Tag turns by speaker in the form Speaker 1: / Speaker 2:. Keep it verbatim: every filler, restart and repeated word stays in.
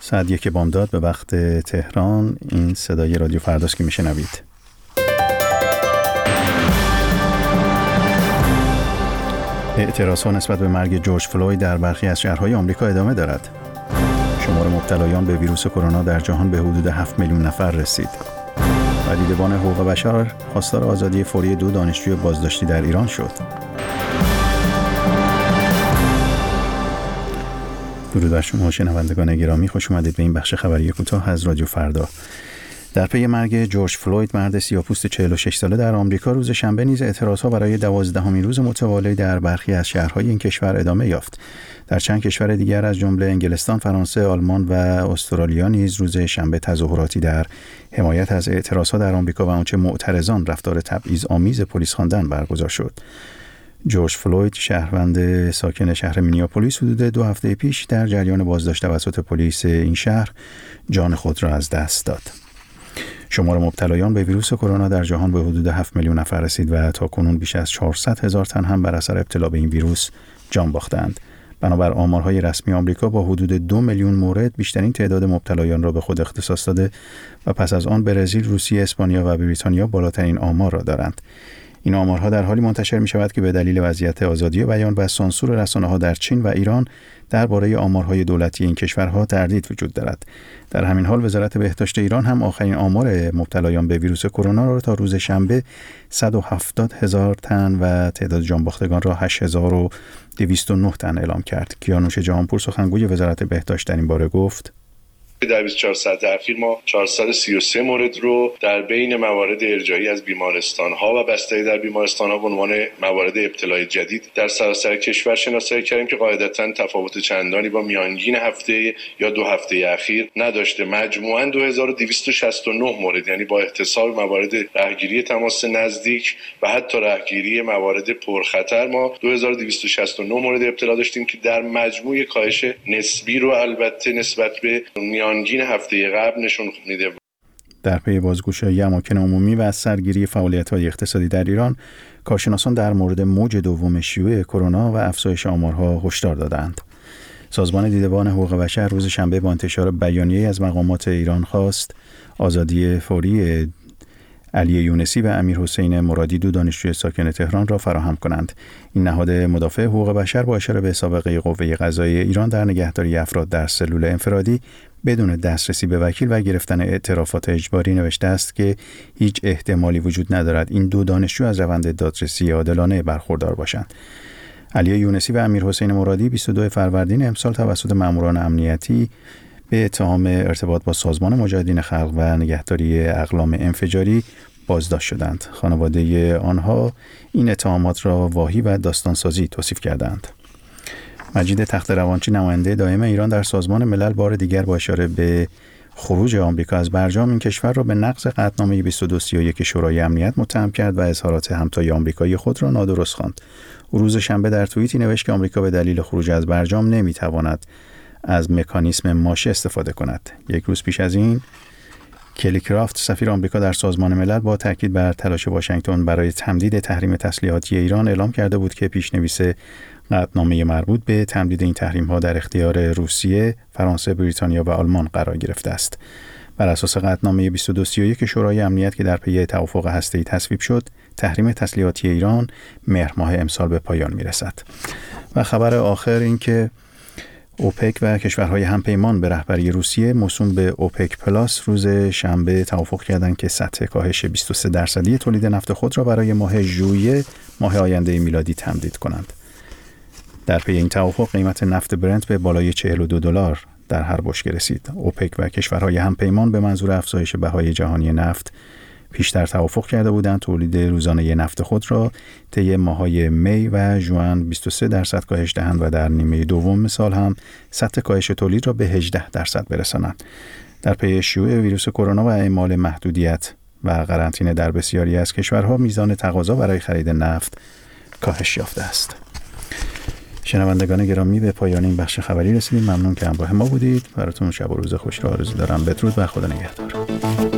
Speaker 1: ساعت یک بامداد به وقت تهران. این صدای رادیو فرداست که میشنوید. اعتراضها نسبت به مرگ جورج فلوید در برخی از شهرهای آمریکا ادامه دارد. شمار مبتلایان به ویروس کرونا در جهان به حدود هفت میلیون نفر رسید. و دیدبان حقوق بشر خواستار آزادی فوری دو دانشجوی بازداشتی در ایران شد. درود بر شما شنوندگان گرامی، خوش اومدید به این بخش خبری کوتاه از رادیو فردا. در پی مرگ جورج فلوید، مرد سیاه‌پوست چهل و شش ساله در آمریکا، روز شنبه نیز اعتراضها برای دوازدهمین روز متوالی در برخی از شهرهای این کشور ادامه یافت. در چند کشور دیگر از جمله انگلستان، فرانسه، آلمان و استرالیا نیز روز شنبه تظاهراتی در حمایت از اعتراضها در آمریکا و آنچه معترضان رفتار تبعیض‌آمیز پلیس خواندند برگزار شد. جورج فلوید، شهروند ساکن شهر مینیاپولیس، حدود دو هفته پیش در جریان بازداشت توسط پلیس این شهر جان خود را از دست داد. شمار مبتلایان به ویروس کرونا در جهان به حدود هفت میلیون نفر رسید و تاکنون بیش از چهارصد هزار تن هم بر اثر ابتلا به این ویروس جان باختند. بنابر آمارهای رسمی آمریکا، با حدود دو میلیون مورد بیشترین تعداد مبتلایان را به خود اختصاص داده و پس از آن برزیل، روسیه، اسپانیا و بریتانیا بالاترین آمار را دارند. این آمارها در حالی منتشر می شود که به دلیل وضعیت آزادی بیان و سانسور رسانه‌ها در چین و ایران درباره آمارهای دولتی این کشورها تردید وجود دارد. در همین حال وزارت بهداشت ایران هم آخرین آمار مبتلایان به ویروس کرونا را تا روز شنبه صد و هفتاد هزار تن و تعداد جانباختگان را هشت هزار و دویست و نه تن اعلام کرد. کیانوش جهانپور، سخنگوی وزارت بهداشت، در این باره گفت:
Speaker 2: در بیست و چهار ساعت اخیر ما چهارصد و سی و سه مورد رو در بین موارد ارجاعی از بیمارستان‌ها و بستری در بیمارستان‌ها به عنوان موارد ابتلای جدید در سراسر کشور شناسایی کردیم که قاعدتاً تفاوت چندانی با میانگین هفته یا دو هفته اخیر نداشته. مجموعاً دو هزار و دویست و شصت و نه مورد، یعنی با احتساب موارد رهگیری تماس نزدیک و حتی رهگیری موارد پرخطر، ما دو هزار و دویست و شصت و نه مورد ابتلا داشتیم که در مجموع کاهش نسبی رو البته نسبت به میانگین هفته قبل نشون میده.
Speaker 1: در پی بازگشایی اماکن عمومی و از سرگیری فعالیت‌های اقتصادی در ایران، کارشناسان در مورد موج دوم شیوع کرونا و افزایش آمارها هشدار دادند. سازمان دیدبان حقوق بشر روز شنبه با انتشار بیانیه‌ای از مقامات ایران خواست آزادی فوری علی یونسی و امیر حسین مرادی، دو دانشجوی ساکن تهران، را فراهم کنند. این نهاد مدافع حقوق بشر با اشاره به سابقه قوه قضاییه ایران در نگهداری افراد در سلول انفرادی بدون دسترسی به وکیل و گرفتن اعترافات اجباری نوشته است که هیچ احتمالی وجود ندارد این دو دانشجو از روند دادرسی عادلانه برخوردار باشند. علی یونسی و امیر حسین مرادی بیست و دو فروردین امسال توسط ماموران امنیتی به اتهام ارتباط با سازمان مجاهدین خلق و نگهداری اقلام انفجاری بازداشت شدند. خانواده آنها این اتهامات را واهی و داستانسازی توصیف کردند. مجید تخت‌روانچی، نماینده دائم ایران در سازمان ملل، بار دیگر با اشاره به خروج آمریکا از برجام این کشور را به نقض قطعنامه بیست و دو سی و یک شورای امنیت متهم کرد و اظهارات همتای آمریکایی خود را نادرست خواند. او روز شنبه در توییتی نوشت که آمریکا به دلیل خروج از برجام نمی‌تواند از مکانیسم ماشه استفاده کند. یک روز پیش از این، کلی کرافت، سفیر آمریکا در سازمان ملل، با تاکید بر تلاش واشنگتن برای تمدید تحریم تسلیحاتی ایران اعلام کرده بود که پیش‌نویس قطعنامه مربوط به تمدید این تحریم‌ها در اختیار روسیه، فرانسه، بریتانیا و آلمان قرار گرفته است. بر اساس قطعنامه بیست و دو سی و یک شورای امنیت که در پی توافق هسته‌ای تصویب شد، تحریم تسلیحاتی ایران مهر ماه امسال به پایان می‌رسد. و خبر آخر این که اوپک و کشورهای همپیمان به رهبری روسیه موسوم به اوپک پلاس روز شنبه توافق کردند که سطح کاهش بیست و سه درصدی تولید نفت خود را برای ماه ژوئیه ماه آینده میلادی تمدید کنند. در پی این توافق قیمت نفت برنت به بالای چهل و دو دلار در هر بشکه رسید. اوپک و کشورهای همپیمان به منظور افزایش بهای جهانی نفت پیشتر توافق کرده بودند تولید روزانه نفت خود را طی ماه‌های می و ژوئن بیست و سه درصد کاهش دهند و در نیمه دوم سال هم سطح کاهش تولید را به هجده درصد برسانند. در پی شیوع ویروس کرونا و اعمال محدودیت و قرنطینه در بسیاری از کشورها، میزان تقاضا برای خرید نفت کاهش یافته است. شنوندگان گرامی، به پایان این بخش خبری رسیدیم. ممنون که همراه ما بودید. براتون شب و روز خوش را آرزو دارم. بدرود و خدا نگهدار.